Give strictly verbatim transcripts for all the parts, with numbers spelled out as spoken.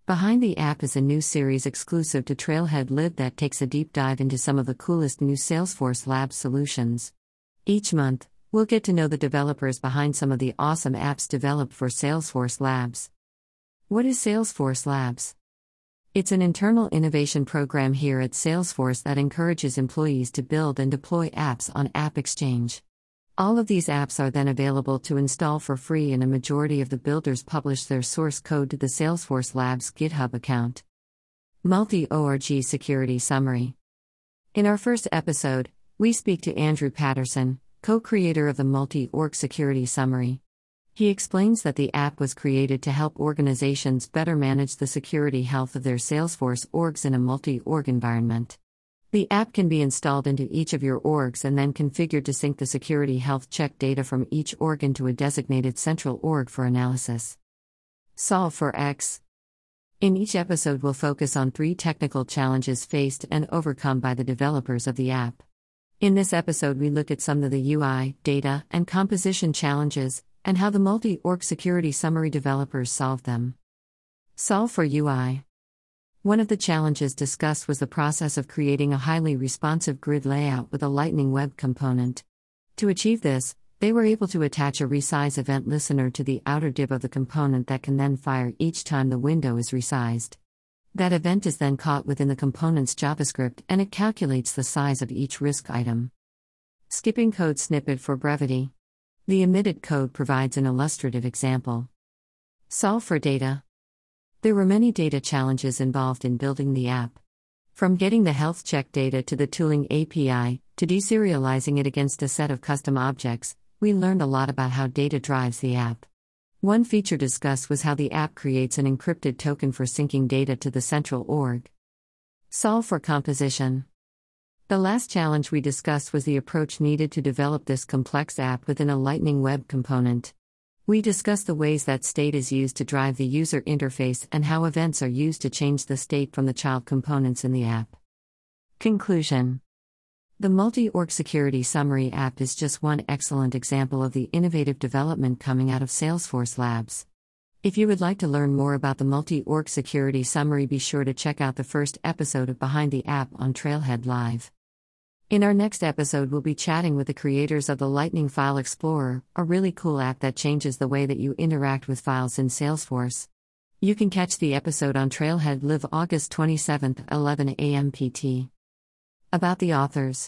Behind the App is a new series exclusive to Trailhead Live that takes a deep dive into some of the coolest new Salesforce Labs solutions. Each month, we'll get to know the developers behind some of the awesome apps developed for Salesforce Labs. What is Salesforce Labs? It's an internal innovation program here at Salesforce that encourages employees to build and deploy apps on AppExchange. All of these apps are then available to install for free, and a majority of the builders publish their source code to the Salesforce Labs GitHub account. Multi-org Security Summary. In our first episode, we speak to Andrew Patterson, co-creator of the Multi-org Security Summary. He explains that the app was created to help organizations better manage the security health of their Salesforce orgs in a multi-org environment. The app can be installed into each of your orgs and then configured to sync the security health check data from each org into a designated central org for analysis. Solve for X. In each episode, we'll focus on three technical challenges faced and overcome by the developers of the app. In this episode, we look at some of the U I, data, and composition challenges, and how the Multi-org Security Summary developers solved them. Solve for U I. One of the challenges discussed was the process of creating a highly responsive grid layout with a Lightning Web component. To achieve this, they were able to attach a resize event listener to the outer div of the component that can then fire each time the window is resized. That event is then caught within the component's JavaScript, and it calculates the size of each risk item. Skipping code snippet for brevity. The omitted code provides an illustrative example. Solve for data. There were many data challenges involved in building the app. From getting the health check data to the tooling A P I, to deserializing it against a set of custom objects, we learned a lot about how data drives the app. One feature discussed was how the app creates an encrypted token for syncing data to the central org. Solve for composition. The last challenge we discussed was the approach needed to develop this complex app within a Lightning Web component. We discussed the ways that state is used to drive the user interface and how events are used to change the state from the child components in the app. Conclusion. The Multi-org Security Summary app is just one excellent example of the innovative development coming out of Salesforce Labs. If you would like to learn more about the Multi-org Security Summary, be sure to check out the first episode of Behind the App on Trailhead Live. In our next episode, we'll be chatting with the creators of the Lightning File Explorer, a really cool app that changes the way that you interact with files in Salesforce. You can catch the episode on Trailhead Live August twenty-seventh, eleven a.m. P T. About the authors.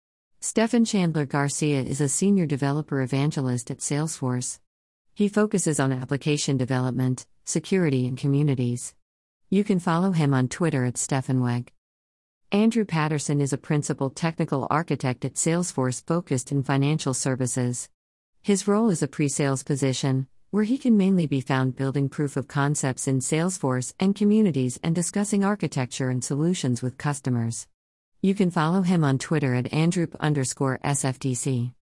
Stefan Chandler Garcia is a senior developer evangelist at Salesforce. He focuses on application development, security, and communities. You can follow him on Twitter at StefanWeg. Andrew Patterson is a principal technical architect at Salesforce focused in financial services. His role is a pre-sales position, where he can mainly be found building proof of concepts in Salesforce and communities and discussing architecture and solutions with customers. You can follow him on Twitter at Andrew underscore S F D C.